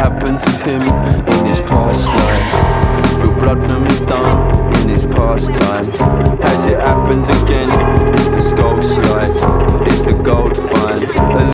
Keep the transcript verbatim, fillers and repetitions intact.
happened to him in his past life? Spilled blood from his thumb in his past time. Has it happened again?